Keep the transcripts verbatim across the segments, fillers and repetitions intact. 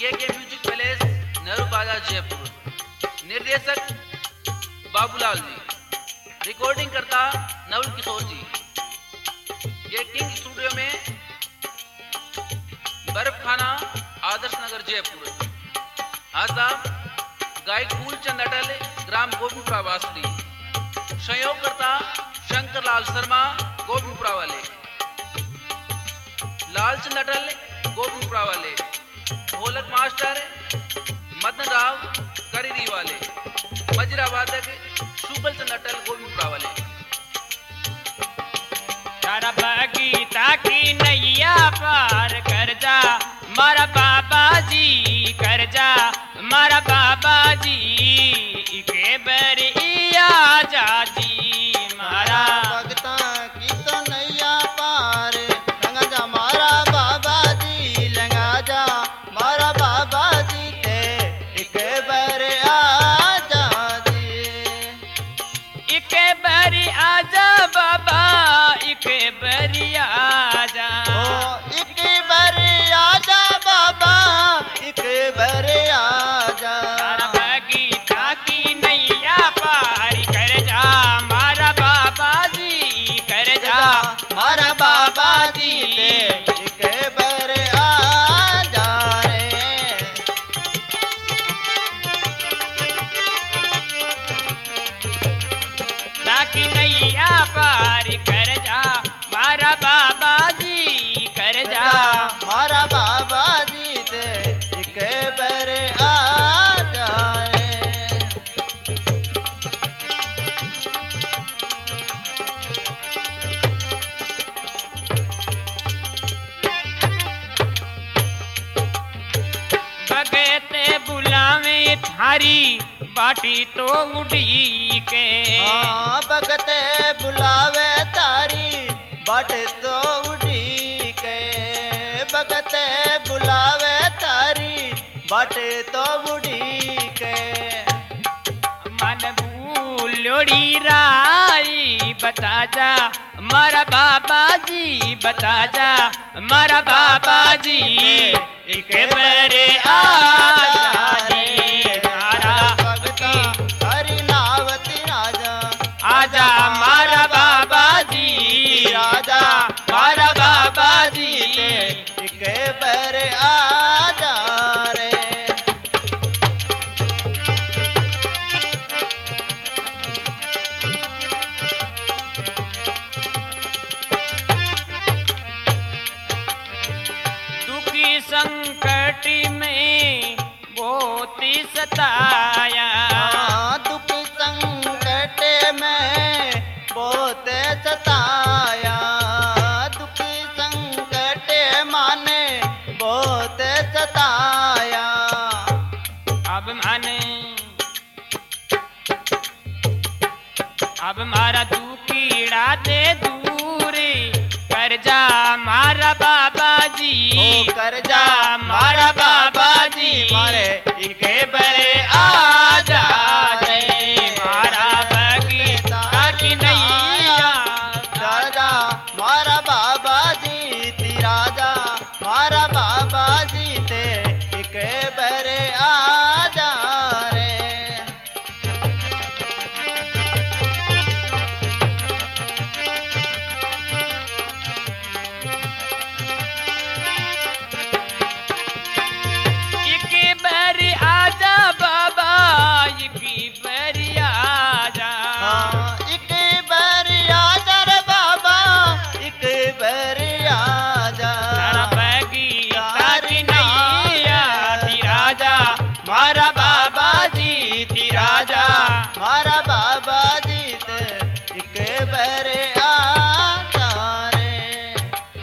के के music palace, Nehru बाजार, जयपुर। निर्देशक बाबूलाल जी, रिकॉर्डिंग करता नवल किशोर जी। ये किंग स्टूडियो में बर्फ खाना, आदर्श नगर, जयपुर। हाँ साहब, गायक फूलचंद अटल, ग्राम गोविंदपुरा वासली। सहयोगकर्ता शंकर लाल शर्मा, गोविंदपुरा वाले। लालचंद अटल, गोविंदपुरा वाले। ढोलक मास्टर मदन राव, करीरी वाले। मजरा वादक शुभल चंद अटल, गोविंदपुरा वाले। तारा बगीता की नैया पार कर जा मारा बाबा जी, कर जा मारा बाबा जी के बरिया जा जी मारा भगता की तो नैया पार लंगा जा मारा बाबा जी, लंगा जा मारा बाबा जी ते एक बार आ जा जी। एक बारी आजा बाबा, एक बारी आजा, ओ एक बार आ जा बाबा, एक बार आ जा। तारा बगीता की नैया पार कर जा मारा बाबा जी, कर जा मारा बाबा जी ते एक बार आ जा रे। ताकि नैया पार कर जा मारा बाबा जी, कर जा मारा बाबा जी ते एक बार आ जाए। भगते बुलावे थारी बाटी तो उड़ी के, हाँ भगते बुलावे तारी बाट तो उड़ी के, भगते बुलावे तारी बाट तो उड़ी के। मन भूलोड़ी राई बता जा मारा बाबा जी, बता जा मारा बाबा जी एक बरे आजा जी मारा भगता हरि नावती राजा, आजा मारा बाबा जी, राजा मारा बाबा जी एक बार आ जा रे। दुखी संकट में बहुत ही सताया, हाँ, दुख संकट में बहुत सताया, दुख संकट माने बहुत सताया। अब माने अब मारा दुखीड़ा दे दूर कर जा मारा बाबा जी, ओ कर जा मारा बाबा जी मारे एक बरे आजा रे मारा बगीता की नैया राजा मारा बाबा जी ती राजा मारा बाबा जी ते एक बार आ जा रे। एक बारी आजा बाबा, एक बारी आजा, हाँ, एक बार आ जा रे बाबा, एक बार आ जा। तारा बगीता की नैया ती राजा मारा बाबा जी, ती राजा मारा बाबा जी ते एक बार आ जा रे।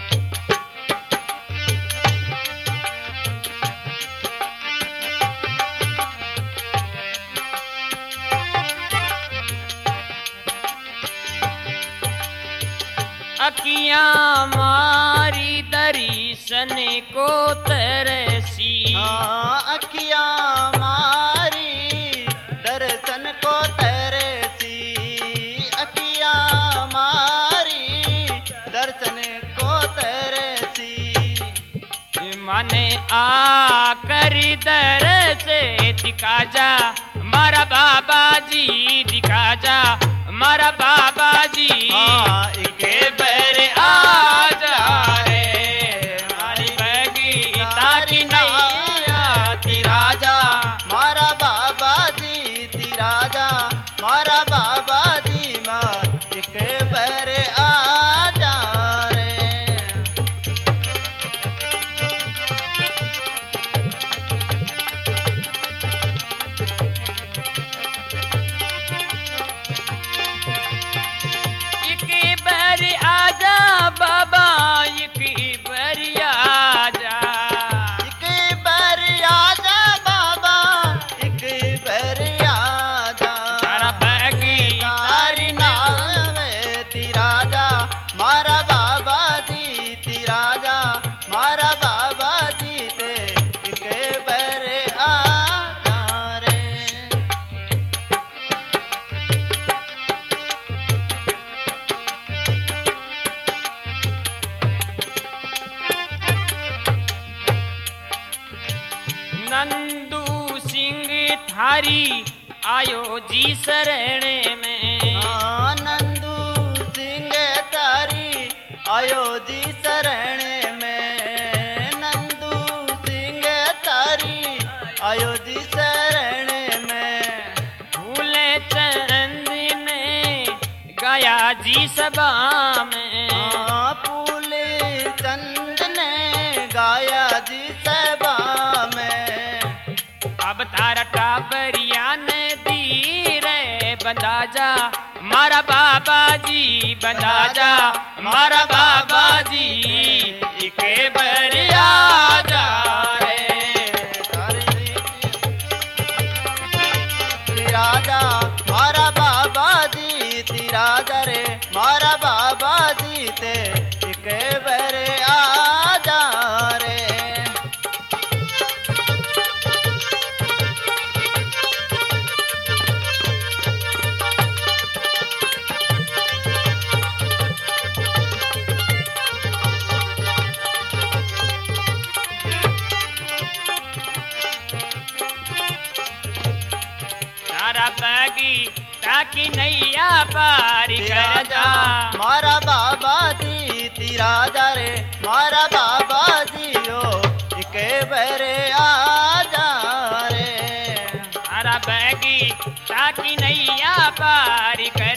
अखियां मारी दर्शन को तरसी, हाँ, अखियाँ मारी दर्शन को तरसी, अखियाँ मारी दर्शन को तरसी। अने आ करी दर से दिखा जा मारा बाबा जी, दिखा जा मारा बाबा जी। हाँ, इके बर आ जा रे मारी बगी तारी नैया ती राजा। मारा बाबा जी ती राजा, मारा बाबा जी माँ एक बार आ जा रे। इके बर आजा बाबा, इके बर आजा, एक बार आजा बाबा, एक बार आजा। तारा बगी तारी नाम ती राजा, मारा बाबा जी ती राजा, मारा बाबा जी ते एक बार आ रे। नंदू सिंह थारी आयो जी शरण में। आनंदू सिंह तारी आयो जी शरण में, नंदू सिंह तारी आयो जी शरण में। फूले चंद ने गाया जी सभा में। हाँ, फूले चंद ने गाया जी सभा में। अब तारा टाबरिया ने दी रे बंदा जा मारा बाबा जी, बंदा जा मारा बाबा जी। इके बर आ जा रे ती राजा, मारा बाबा जी ती राजा रे, मारा बाबा जी ते एक बार आ जा रे। तारा बगी ताकि नैया पारी कर जा। मारा बाबा जी ती राजा रे, मारा बाबा जी ओ एक बार आ जा रे। तारा बगी ताकि नैया पारी कर